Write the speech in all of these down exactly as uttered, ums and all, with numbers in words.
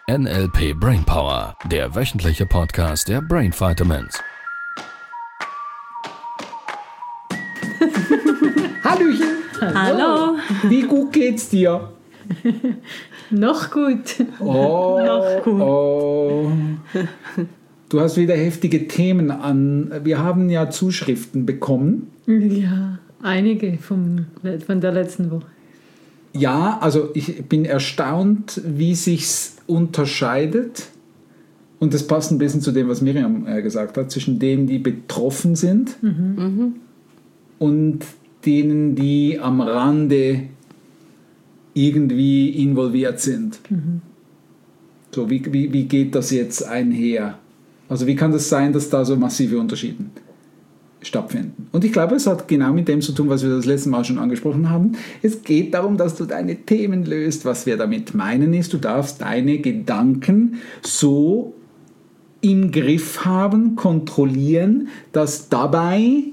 N L P Brainpower, der wöchentliche Podcast der Brain Vitamins. Hallöchen! Hallo! Wie gut geht's dir? Noch gut. Oh, Noch gut. oh. Du hast wieder heftige Themen an. Wir haben ja Zuschriften bekommen. Ja, einige vom, von der letzten Woche. Ja, also ich bin erstaunt, wie sich's unterscheidet. Und das passt ein bisschen zu dem, was Miriam äh, gesagt hat, zwischen denen, die betroffen sind Mhm. und denen, die am Rande irgendwie involviert sind. Mhm. So, wie, wie, wie geht das jetzt einher? Also wie kann das sein, dass da so massive Unterschiede stattfinden? Und ich glaube, es hat genau mit dem zu tun, was wir das letzte Mal schon angesprochen haben. Es geht darum, dass du deine Themen löst. Was wir damit meinen ist, du darfst deine Gedanken so im Griff haben, kontrollieren, dass dabei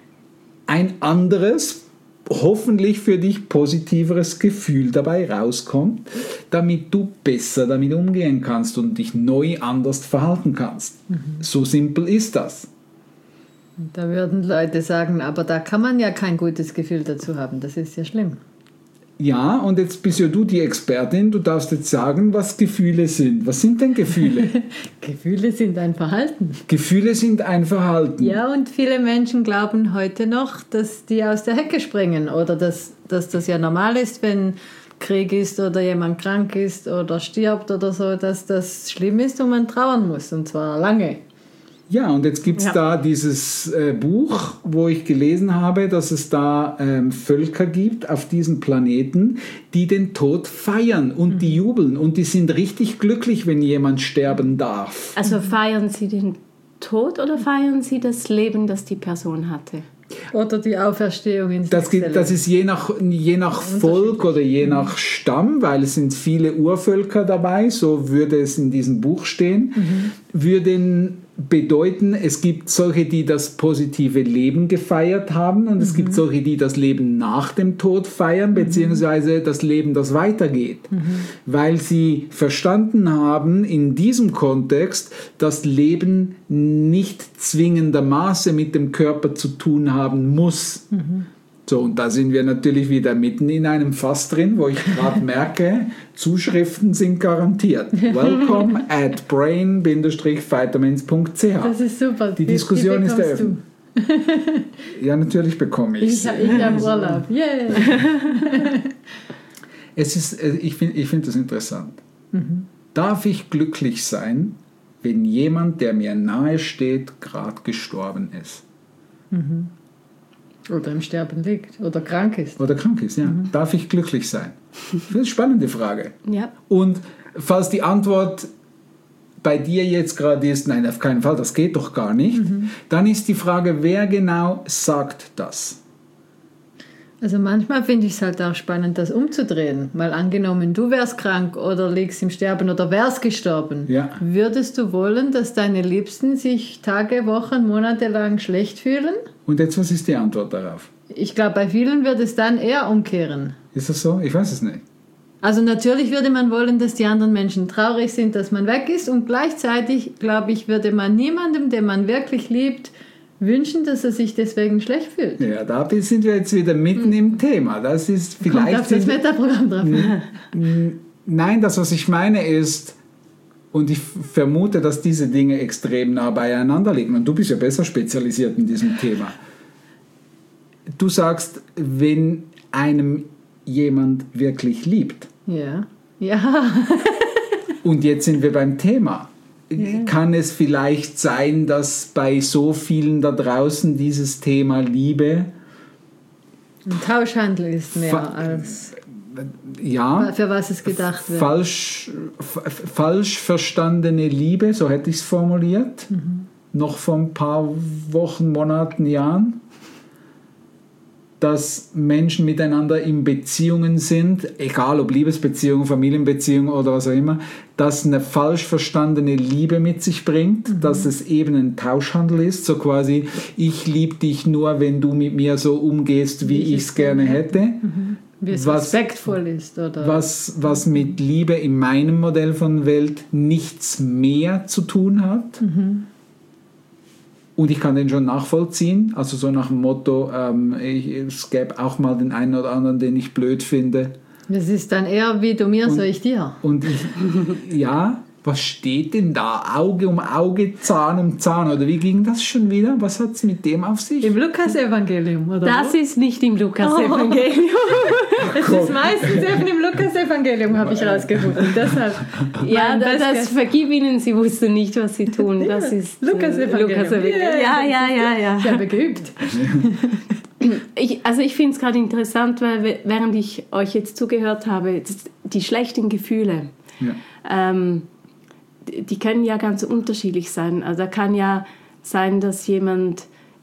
ein anderes, hoffentlich für dich positiveres Gefühl dabei rauskommt, damit du besser damit umgehen kannst und dich neu anders verhalten kannst. Mhm. So simpel ist das. Da würden Leute sagen, aber da kann man ja kein gutes Gefühl dazu haben. Das ist ja schlimm. Ja, und jetzt bist ja du die Expertin. Du darfst jetzt sagen, was Gefühle sind. Was sind denn Gefühle? Gefühle sind ein Verhalten. Gefühle sind ein Verhalten. Ja, und viele Menschen glauben heute noch, dass die aus der Hecke springen oder dass, dass das ja normal ist, wenn Krieg ist oder jemand krank ist oder stirbt oder so, dass das schlimm ist und man trauern muss, und zwar lange. Ja, und jetzt gibt es Ja. da dieses äh, Buch, wo ich gelesen habe, dass es da ähm, Völker gibt auf diesem Planeten, die den Tod feiern und mhm. die jubeln und die sind richtig glücklich, wenn jemand sterben darf. Also feiern Sie den Tod oder feiern Sie das Leben, das die Person hatte? Oder die Auferstehung ins Das, gibt, das ist je nach, je nach Volk oder je nach Stamm, weil es sind viele Urvölker dabei, so würde es in diesem Buch stehen, mhm. würden bedeuten, es gibt solche, die das positive Leben gefeiert haben und mhm. es gibt solche, die das Leben nach dem Tod feiern, mhm. beziehungsweise das Leben, das weitergeht. Mhm. Weil sie verstanden haben, in diesem Kontext, dass Leben nicht zwingendermaßen mit dem Körper zu tun haben muss. Mhm. So, und da sind wir natürlich wieder mitten in einem Fass drin, wo ich gerade merke, Zuschriften sind garantiert. Welcome at brain vitamins punkt c h. Das ist super. Die Diskussion die ist eröffnet. Ja, natürlich bekomme ich Ich, ich habe Urlaub. Yeah. Es ist, ich finde ich find das interessant. Mhm. Darf ich glücklich sein, wenn jemand, der mir nahe steht, gerade gestorben ist? Mhm. Oder im Sterben liegt. Oder krank ist. Oder krank ist, ja. Mhm. Darf ich glücklich sein? Das ist eine spannende Frage. Ja. Und falls die Antwort bei dir jetzt gerade ist, nein, auf keinen Fall, das geht doch gar nicht, mhm. dann ist die Frage, wer genau sagt das? Also manchmal finde ich es halt auch spannend, das umzudrehen. Mal angenommen, du wärst krank oder liegst im Sterben oder wärst gestorben. Ja. Würdest du wollen, dass deine Liebsten sich Tage, Wochen, Monate lang schlecht fühlen? Und jetzt, was ist die Antwort darauf? Ich glaube, bei vielen wird es dann eher umkehren. Ist das so? Ich weiß es nicht. Also natürlich würde man wollen, dass die anderen Menschen traurig sind, dass man weg ist. Und gleichzeitig, glaube ich, würde man niemandem, den man wirklich liebt, wünschen, dass er sich deswegen schlecht fühlt. Ja, da sind wir jetzt wieder mitten im Thema. Das ist vielleicht... Kommt auf das Metaprogramm drauf. Nein, das, was ich meine, ist, und ich vermute, dass diese Dinge extrem nah beieinander liegen. Und du bist ja besser spezialisiert in diesem Thema. Du sagst, wenn einem jemand wirklich liebt. Ja. Ja. Und jetzt sind wir beim Thema. Ja. Kann es vielleicht sein, dass bei so vielen da draußen dieses Thema Liebe... Ein Tauschhandel ist mehr Fa- als... Ja, für was es gedacht wird. Falsch, f- falsch verstandene Liebe, so hätte ich es formuliert, mhm. noch vor ein paar Wochen, Monaten, Jahren, dass Menschen miteinander in Beziehungen sind, egal ob Liebesbeziehung, Familienbeziehung oder was auch immer, dass eine falsch verstandene Liebe mit sich bringt, mhm. dass es eben ein Tauschhandel ist, so quasi, ich liebe dich nur, wenn du mit mir so umgehst, wie, wie ich es gerne hätte. Mhm. Wie es was, respektvoll ist. Oder? Was, was mit Liebe in meinem Modell von Welt nichts mehr zu tun hat. Mhm. Und ich kann den schon nachvollziehen. Also so nach dem Motto, ähm, ich, es gäbe auch mal den einen oder anderen, den ich blöd finde. Das ist dann eher wie du mir, und, so ich dir. Und ich, ja... Was steht denn da? Auge um Auge, Zahn um Zahn. Oder wie ging das schon wieder? Was hat es mit dem auf sich? Im Lukas-Evangelium, oder? Das wo? ist nicht im Lukas-Evangelium. Oh. Es ist meistens eben im Lukas-Evangelium, habe ich rausgefunden. Deshalb ja, das, das vergib ihnen, sie wussten nicht, was sie tun. Das ist Lukas-Evangelium. Lukas ja, ja, ja, ja. Ich habe geübt. Ich, also ich finde es gerade interessant, weil während ich euch jetzt zugehört habe, die schlechten Gefühle, ja. ähm, die können ja ganz unterschiedlich sein. Also da kann ja sein, dass jemand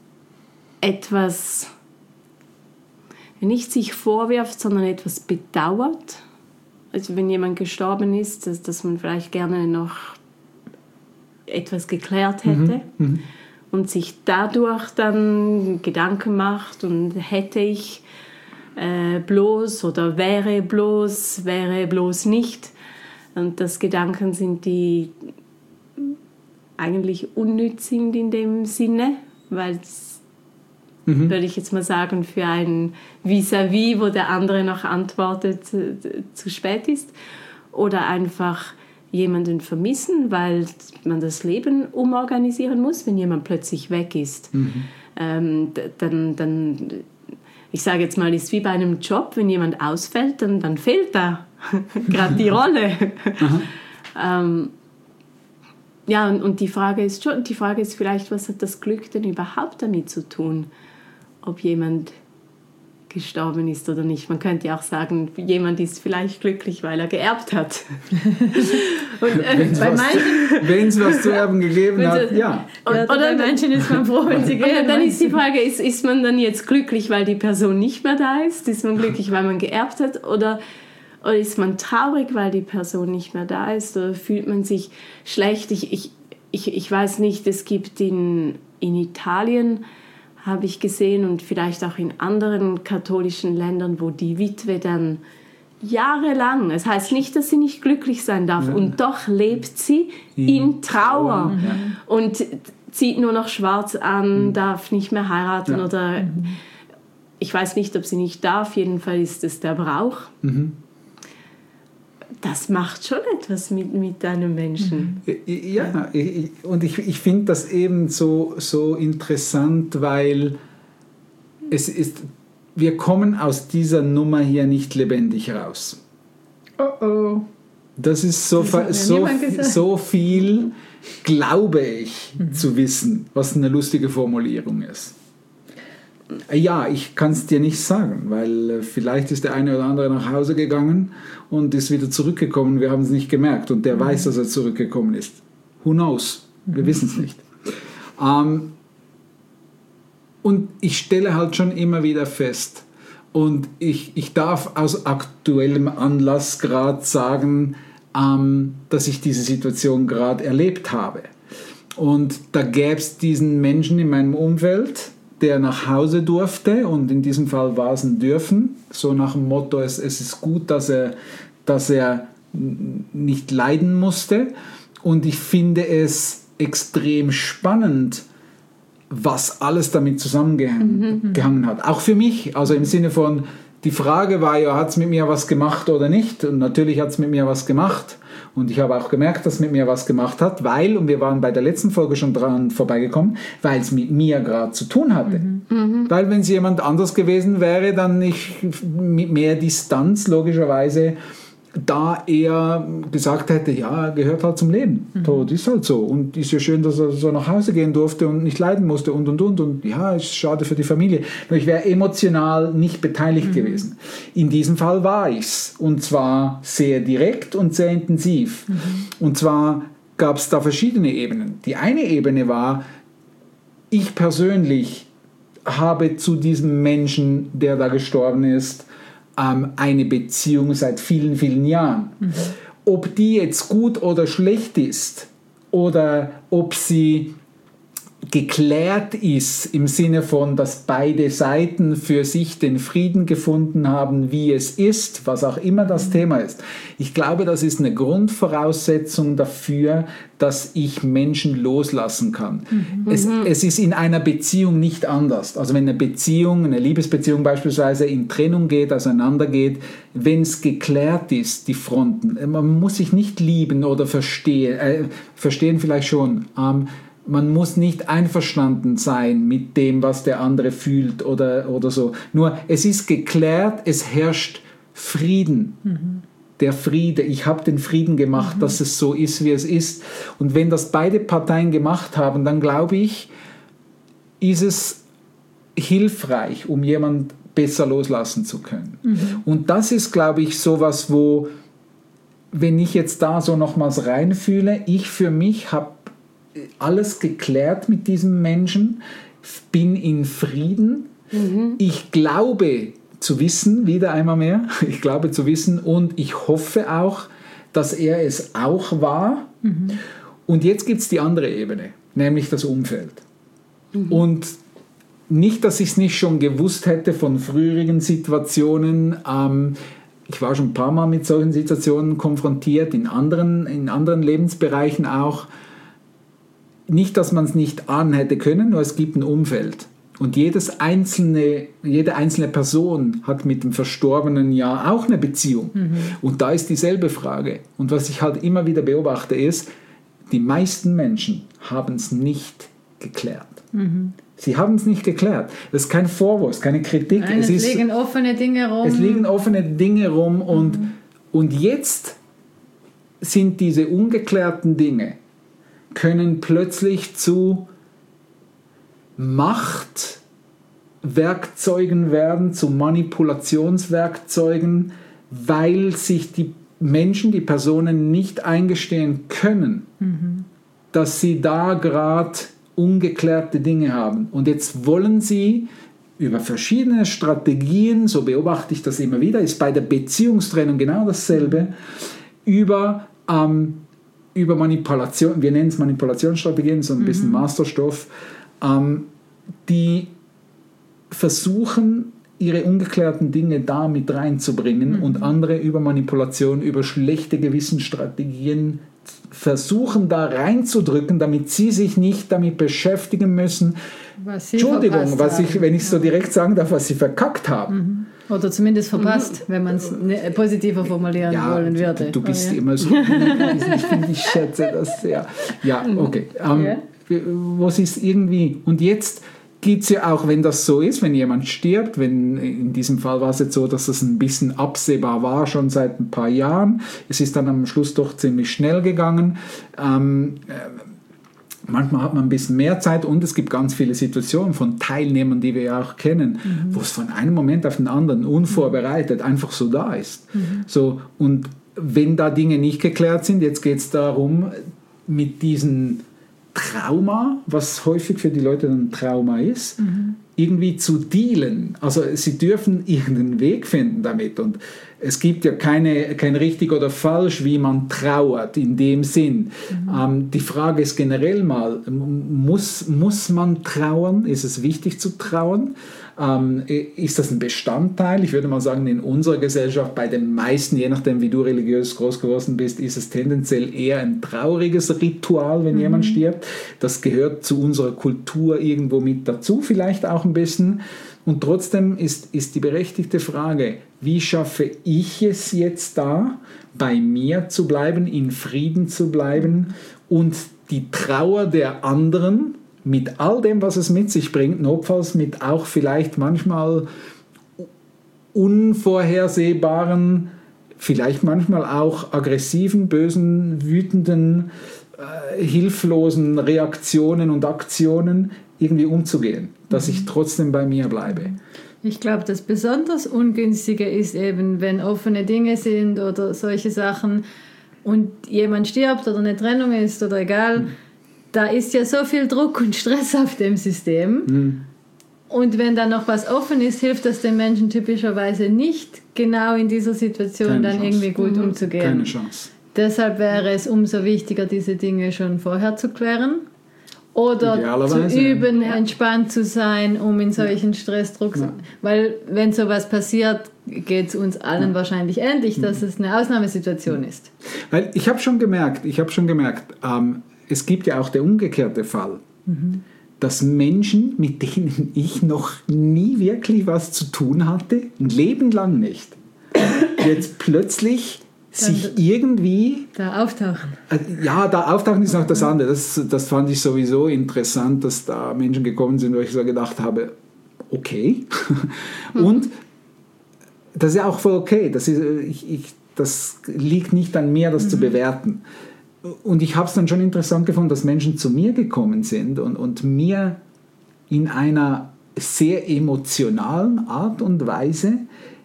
etwas nicht sich vorwirft, sondern etwas bedauert. Also wenn jemand gestorben ist, dass, dass man vielleicht gerne noch etwas geklärt hätte mhm. und sich dadurch dann Gedanken macht und hätte ich äh, bloß oder wäre bloß, wäre bloß nicht. Und das Gedanken sind, die eigentlich unnütz sind in dem Sinne, weil es, mhm. würde ich jetzt mal sagen, für ein Vis-à-vis, wo der andere noch antwortet, zu, zu spät ist. Oder einfach jemanden vermissen, weil man das Leben umorganisieren muss, wenn jemand plötzlich weg ist. Mhm. Ähm, dann, dann, ich sage jetzt mal, ist wie bei einem Job, wenn jemand ausfällt, dann, dann fehlt da gerade die Rolle. ähm, ja, und, und die Frage ist schon, die Frage ist vielleicht, was hat das Glück denn überhaupt damit zu tun, ob jemand gestorben ist oder nicht. Man könnte ja auch sagen, jemand ist vielleicht glücklich, weil er geerbt hat. Wenn es was, was zu erben gegeben hat, ja. Oder, oder bei Menschen ist man froh, wenn sie gehen. Dann ist die Frage, ist, ist man dann jetzt glücklich, weil die Person nicht mehr da ist? Ist man glücklich, weil man geerbt hat? Oder, oder ist man traurig, weil die Person nicht mehr da ist? Oder fühlt man sich schlecht? Ich, ich, ich, ich weiß nicht, es gibt in, in Italien, habe ich gesehen, und vielleicht auch in anderen katholischen Ländern, wo die Witwe dann jahrelang, es heißt nicht, dass sie nicht glücklich sein darf, ja. und doch lebt sie in, in Trauer, ja. und zieht nur noch schwarz an, mhm. darf nicht mehr heiraten, ja. oder mhm. ich weiß nicht, ob sie nicht darf, jedenfalls ist es der Brauch. Mhm. Das macht schon etwas mit, mit einem Menschen. Ja, und ich, ich finde das eben so, so interessant, weil es ist, wir kommen aus dieser Nummer hier nicht lebendig raus. Oh oh. Das ist so, das so, so viel, glaube ich, mhm. zu wissen, was eine lustige Formulierung ist. Ja, ich kann es dir nicht sagen, weil vielleicht ist der eine oder andere nach Hause gegangen und ist wieder zurückgekommen. Wir haben es nicht gemerkt und der mhm. weiß, dass er zurückgekommen ist. Who knows? Wir mhm. wissen es nicht. Ähm, und ich stelle halt schon immer wieder fest, und ich, ich darf aus aktuellem Anlass gerade sagen, ähm, dass ich diese Situation gerade erlebt habe. Und da gäbe es diesen Menschen in meinem Umfeld, der nach Hause durfte, und in diesem Fall war es ein Dürfen, so nach dem Motto, es, es ist gut, dass er, dass er nicht leiden musste. Und ich finde es extrem spannend, was alles damit zusammengehangen mhm. hat. Auch für mich, also im Sinne von, die Frage war ja, hat es mit mir was gemacht oder nicht? Und natürlich hat es mit mir was gemacht. Und ich habe auch gemerkt, dass es mit mir was gemacht hat, weil, und wir waren bei der letzten Folge schon dran vorbeigekommen, weil es mit mir gerade zu tun hatte. Mhm. Weil wenn es jemand anders gewesen wäre, dann ich mit mehr Distanz logischerweise da eher gesagt hätte, ja, gehört halt zum Leben. Mhm. Tod ist halt so. Und ist ja schön, dass er so nach Hause gehen durfte und nicht leiden musste und, und, und. Und ja, ist schade für die Familie. Nur ich wäre emotional nicht beteiligt mhm. gewesen. In diesem Fall war ich's. Und zwar sehr direkt und sehr intensiv. Mhm. Und zwar gab es da verschiedene Ebenen. Die eine Ebene war, ich persönlich habe zu diesem Menschen, der da gestorben ist, eine Beziehung seit vielen, vielen Jahren. Mhm. Ob die jetzt gut oder schlecht ist oder ob sie geklärt ist, im Sinne von, dass beide Seiten für sich den Frieden gefunden haben, wie es ist, was auch immer das Thema ist. Ich glaube, das ist eine Grundvoraussetzung dafür, dass ich Menschen loslassen kann. Mhm. Es, es ist in einer Beziehung nicht anders. Also wenn eine Beziehung, eine Liebesbeziehung beispielsweise in Trennung geht, auseinandergeht, wenn es geklärt ist, die Fronten, man muss sich nicht lieben oder verstehen, äh, verstehen vielleicht schon, ähm, man muss nicht einverstanden sein mit dem, was der andere fühlt oder, oder so. Nur es ist geklärt, es herrscht Frieden. Mhm. Der Friede, ich habe den Frieden gemacht, mhm. dass es so ist, wie es ist. Und wenn das beide Parteien gemacht haben, dann glaube ich, ist es hilfreich, um jemanden besser loslassen zu können. Mhm. Und das ist, glaube ich, sowas, wo, wenn ich jetzt da so nochmals reinfühle, ich für mich habe alles geklärt mit diesem Menschen, bin in Frieden. Mhm. Ich glaube zu wissen, wieder einmal mehr, ich glaube zu wissen und ich hoffe auch, dass er es auch war. Mhm. Und jetzt gibt es die andere Ebene, nämlich das Umfeld. Mhm. Und nicht, dass ich es nicht schon gewusst hätte von früheren Situationen. Ähm, ich war schon ein paar Mal mit solchen Situationen konfrontiert, in anderen, in anderen Lebensbereichen auch. Nicht, dass man es nicht ahnen hätte können, nur es gibt ein Umfeld. Und jedes einzelne, jede einzelne Person hat mit dem Verstorbenen ja auch eine Beziehung. Mhm. Und da ist dieselbe Frage. Und was ich halt immer wieder beobachte ist, die meisten Menschen haben es nicht geklärt. Mhm. Sie haben es nicht geklärt. Das ist kein Vorwurf, keine Kritik. Nein, es, es liegen ist, offene Dinge rum. Es liegen offene Dinge rum. Und, mhm. und jetzt sind diese ungeklärten Dinge können plötzlich zu Machtwerkzeugen werden, zu Manipulationswerkzeugen, weil sich die Menschen, die Personen nicht eingestehen können, mhm. dass sie da gerade ungeklärte Dinge haben. Und jetzt wollen sie über verschiedene Strategien, so beobachte ich das immer wieder, ist bei der Beziehungstrennung genau dasselbe, über ähm, über Manipulation, wir nennen es Manipulationsstrategien, so ein mhm. bisschen Masterstoff, ähm, die versuchen, ihre ungeklärten Dinge da mit reinzubringen mhm. und andere über Manipulation, über schlechte Gewissensstrategien versuchen da reinzudrücken, damit sie sich nicht damit beschäftigen müssen. Was sie Entschuldigung, was ich, wenn ich so direkt sagen darf, was sie verkackt haben. Mhm. Oder zumindest verpasst, mhm. wenn man es positiver formulieren ja, wollen würde. Du, du bist oh, ja. immer so, ich finde, ich schätze das sehr. Ja, okay. Ähm, ja. Was ist irgendwie, und jetzt gibt es ja auch, wenn das so ist, wenn jemand stirbt, wenn in diesem Fall war es jetzt so, dass es ein bisschen absehbar war, schon seit ein paar Jahren. Es ist dann am Schluss doch ziemlich schnell gegangen. Ähm, äh, Manchmal hat man ein bisschen mehr Zeit und es gibt ganz viele Situationen von Teilnehmern, die wir ja auch kennen, mhm. wo es von einem Moment auf den anderen unvorbereitet einfach so da ist. Mhm. So, und wenn da Dinge nicht geklärt sind, jetzt geht es darum, mit diesem Trauma, was häufig für die Leute ein Trauma ist, mhm. irgendwie zu dealen. Also sie dürfen irgendeinen Weg finden damit. Und es gibt ja keine, kein richtig oder falsch, wie man trauert in dem Sinn. Mhm. Ähm, die Frage ist generell mal, muss, muss man trauern? Ist es wichtig zu trauern? Ähm, ist das ein Bestandteil? Ich würde mal sagen, in unserer Gesellschaft, bei den meisten, je nachdem wie du religiös groß geworden bist, ist es tendenziell eher ein trauriges Ritual, wenn mhm. jemand stirbt. Das gehört zu unserer Kultur irgendwo mit dazu, vielleicht auch ein bisschen. Und trotzdem ist, ist die berechtigte Frage, wie schaffe ich es jetzt da, bei mir zu bleiben, in Frieden zu bleiben und die Trauer der anderen mit all dem, was es mit sich bringt, notfalls mit auch vielleicht manchmal unvorhersehbaren, vielleicht manchmal auch aggressiven, bösen, wütenden, äh, hilflosen Reaktionen und Aktionen irgendwie umzugehen, dass ich trotzdem bei mir bleibe. Ich glaube, das besonders Ungünstige ist eben, wenn offene Dinge sind oder solche Sachen und jemand stirbt oder eine Trennung ist oder egal, mhm. da ist ja so viel Druck und Stress auf dem System. Mhm. Und wenn dann noch was offen ist, hilft das den Menschen typischerweise nicht, genau in dieser Situation Keine dann Chance. irgendwie gut mhm. umzugehen. Keine Chance. Deshalb wäre es umso wichtiger, diese Dinge schon vorher zu klären. Oder zu üben, ja. entspannt zu sein, um in solchen Stressdruck... Ja. Weil wenn sowas passiert, geht es uns allen ja. wahrscheinlich ähnlich, dass mhm. es eine Ausnahmesituation ist. Weil ich habe schon gemerkt, ich habe schon gemerkt, ähm, es gibt ja auch der umgekehrte Fall, mhm. dass Menschen, mit denen ich noch nie wirklich was zu tun hatte, ein Leben lang nicht, jetzt plötzlich sich irgendwie... Da auftauchen. Ja, da auftauchen ist noch das andere. Das, das fand ich sowieso interessant, dass da Menschen gekommen sind, wo ich so gedacht habe, okay. Und das ist ja auch voll okay. Das, ist, ich, ich, das liegt nicht an mir, das mhm. zu bewerten. Und ich habe es dann schon interessant gefunden, dass Menschen zu mir gekommen sind und, und mir in einer sehr emotionalen Art und Weise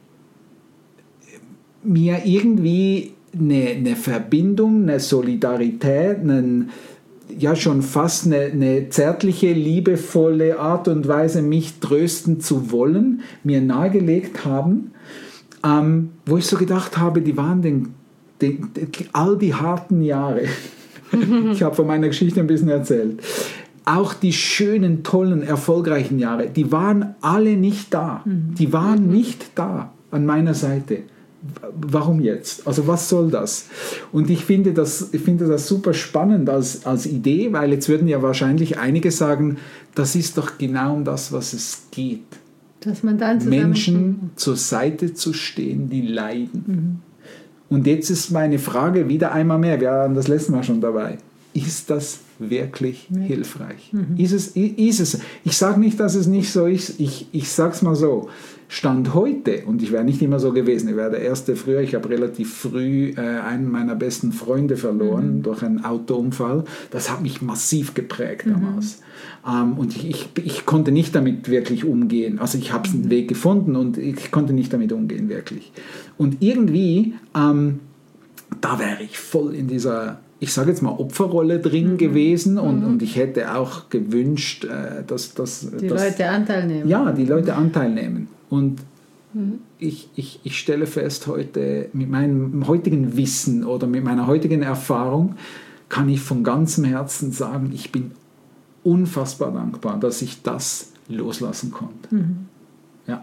mir irgendwie eine, eine Verbindung, eine Solidarität, einen, ja schon fast eine, eine zärtliche, liebevolle Art und Weise, mich trösten zu wollen, mir nahegelegt haben, ähm, wo ich so gedacht habe, die waren den, den, den, all die harten Jahre, ich habe von meiner Geschichte ein bisschen erzählt, auch die schönen, tollen, erfolgreichen Jahre, die waren alle nicht da. Die waren nicht da an meiner Seite. Warum jetzt? Also was soll das? Und ich finde das, ich finde das super spannend als, als Idee, weil jetzt würden ja wahrscheinlich einige sagen, das ist doch genau um das, was es geht. Dass man dann Menschen zur Seite zu stehen, die leiden. Mhm. Und jetzt ist meine Frage wieder einmal mehr, wir waren das letzte Mal schon dabei, ist das wirklich ja. hilfreich? Mhm. Ist es, ist es, ich sage nicht, dass es nicht so ist, ich, ich sage es mal so, Stand heute, und ich wäre nicht immer so gewesen, ich wäre der Erste früher, ich habe relativ früh äh, einen meiner besten Freunde verloren mhm. durch einen Autounfall. Das hat mich massiv geprägt mhm. damals. Ähm, und ich, ich, ich konnte nicht damit wirklich umgehen. Also ich habe einen mhm. Weg gefunden und ich konnte nicht damit umgehen, wirklich. Und irgendwie, ähm, da wäre ich voll in dieser, ich sage jetzt mal, Opferrolle drin mhm. gewesen und, mhm. und ich hätte auch gewünscht, äh, dass, dass die dass, Leute Anteil nehmen. Ja, die Leute Anteil nehmen. Und mhm. ich, ich, ich stelle fest, heute mit meinem heutigen Wissen oder mit meiner heutigen Erfahrung kann ich von ganzem Herzen sagen, ich bin unfassbar dankbar, dass ich das loslassen konnte. Mhm. Ja.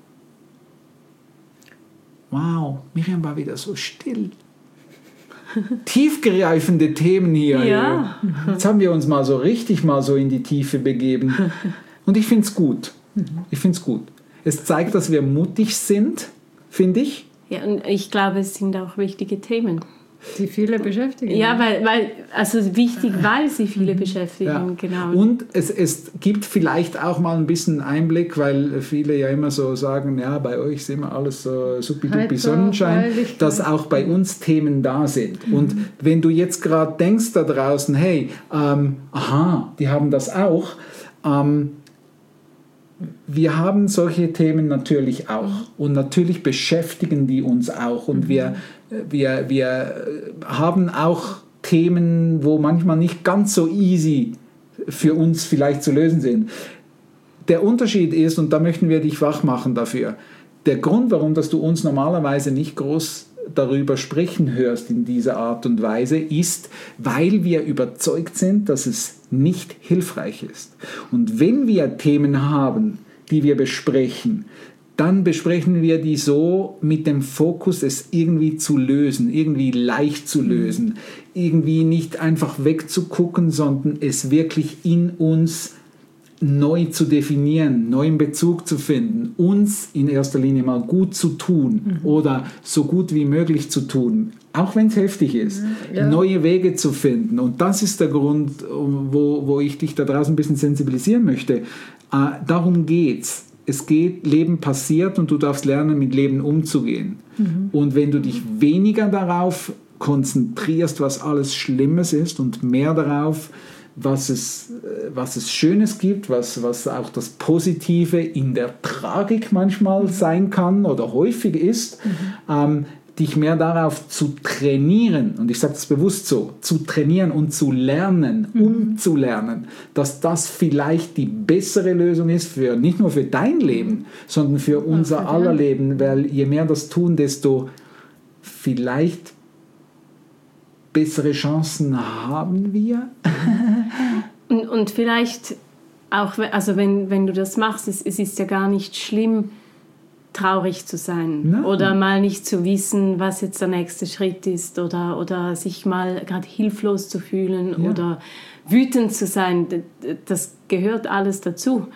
Wow, Miriam war wieder so still. Tiefgreifende Themen hier. Ja. Jetzt haben wir uns mal so richtig mal so in die Tiefe begeben. Und ich finde es gut. Ich finde es gut. Es zeigt, dass wir mutig sind, finde ich. Ja, und ich glaube, es sind auch wichtige Themen. Die viele beschäftigen. Ja, weil, weil also wichtig, weil sie viele beschäftigen. Ja. Genau. Und es, es gibt vielleicht auch mal ein bisschen Einblick, weil viele ja immer so sagen, ja, bei euch sind wir alles so supi-dupi Sonnenschein, dass auch bei uns Themen da sind. Mhm. Und wenn du jetzt gerade denkst da draußen, hey, ähm, aha, die haben das auch, ähm, wir haben solche Themen natürlich auch und natürlich beschäftigen die uns auch und mhm. wir, wir, wir haben auch Themen, wo manchmal nicht ganz so easy für uns vielleicht zu lösen sind. Der Unterschied ist, und da möchten wir dich wach machen dafür, der Grund, warum dass du uns normalerweise nicht groß darüber sprechen hörst in dieser Art und Weise, ist, weil wir überzeugt sind, dass es nicht hilfreich ist. Und wenn wir Themen haben, die wir besprechen, dann besprechen wir die so mit dem Fokus, es irgendwie zu lösen, irgendwie leicht zu lösen, irgendwie nicht einfach wegzugucken, sondern es wirklich in uns neu zu definieren, neuen Bezug zu finden, uns in erster Linie mal gut zu tun mhm. oder so gut wie möglich zu tun, auch wenn es heftig ist, ja. neue Wege zu finden. Und das ist der Grund, wo, wo ich dich da draußen ein bisschen sensibilisieren möchte. Äh, darum geht's. Es geht, Leben passiert und du darfst lernen, mit Leben umzugehen. Mhm. Und wenn du dich weniger darauf konzentrierst, was alles Schlimmes ist und mehr darauf, was es, was es Schönes gibt, was, was auch das Positive in der Tragik manchmal sein kann oder häufig ist, mhm. ähm, dich mehr darauf zu trainieren, und ich sage das bewusst so, zu trainieren und zu lernen, mhm. umzulernen, dass das vielleicht die bessere Lösung ist, für nicht nur für dein Leben, sondern für unser ja, aller Leben, weil je mehr das tun, desto vielleicht bessere Chancen haben wir. Und, und vielleicht auch, also wenn, wenn du das machst, es, es ist ja gar nicht schlimm, traurig zu sein. Nein. Oder mal nicht zu wissen, was jetzt der nächste Schritt ist oder, oder sich mal gerade hilflos zu fühlen ja. oder wütend zu sein. Das gehört alles dazu.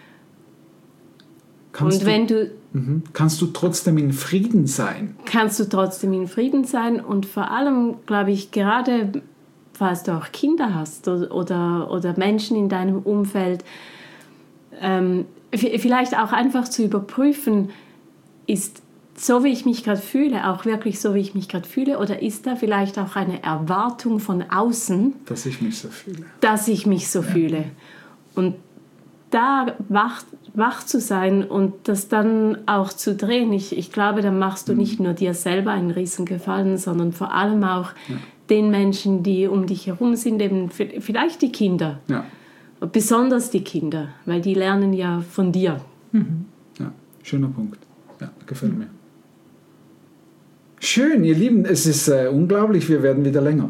Kannst und wenn du, du... Mhm. Kannst du trotzdem in Frieden sein? Kannst du trotzdem in Frieden sein und vor allem, glaube ich, gerade, falls du auch Kinder hast oder, oder, oder Menschen in deinem Umfeld, ähm, vielleicht auch einfach zu überprüfen, ist so, wie ich mich gerade fühle, auch wirklich so, wie ich mich gerade fühle, oder ist da vielleicht auch eine Erwartung von außen, dass ich mich so fühle? Dass ich mich so ja. fühle. Und da wach, wach zu sein und das dann auch zu drehen, ich, ich glaube, dann machst du mhm. nicht nur dir selber einen Riesengefallen, sondern vor allem auch ja. den Menschen, die um dich herum sind, eben vielleicht die Kinder. Ja. Besonders die Kinder, weil die lernen ja von dir. Mhm. Ja, schöner Punkt. Ja, gefällt mir. Schön, ihr Lieben, es ist äh, unglaublich, wir werden wieder länger.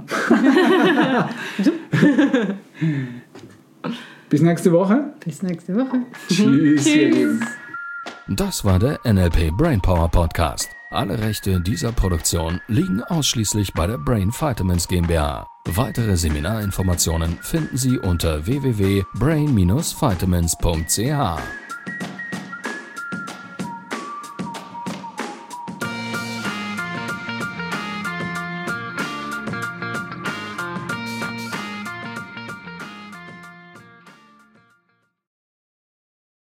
Bis nächste Woche. Bis nächste Woche. Tschüss, ihr Lieben. Das war der N L P Brainpower Podcast. Alle Rechte dieser Produktion liegen ausschließlich bei der Brain Vitamins GmbH. Weitere Seminarinformationen finden Sie unter w w w punkt brain dash vitamins punkt c h.